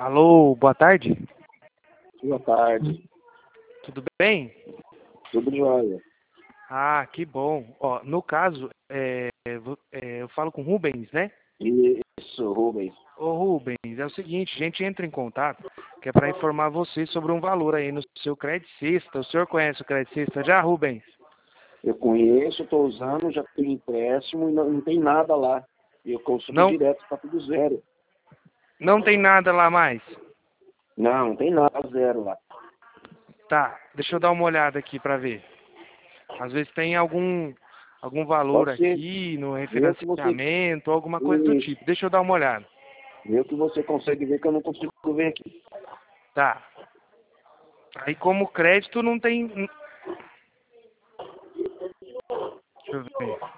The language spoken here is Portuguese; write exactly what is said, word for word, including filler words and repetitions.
Alô, boa tarde. Boa tarde. Tudo bem? Tudo jóia. Ah, que bom. Ó, no caso, é, vo- é, eu falo com o Rubens, né? Isso, Rubens. Ô Rubens, é o seguinte, a gente entra em contato, que é para informar você sobre um valor aí no seu Crédito Sexta. O senhor conhece o Crédito Sexta já, Rubens? Eu conheço, estou usando, já tenho empréstimo e não, não tem nada lá. Eu consumo Não, direto, está tudo zero. não tem nada lá mais? Não, não tem nada, zero lá. Tá, deixa eu dar uma olhada aqui para ver. Às vezes tem algum, algum valor Pode ser, aqui no vê o que você, refinanciamento, alguma coisa do isso, tipo. Deixa eu dar uma olhada. vê o que você consegue ver que eu não consigo ver aqui. Tá. Aí como crédito não tem. Deixa eu ver.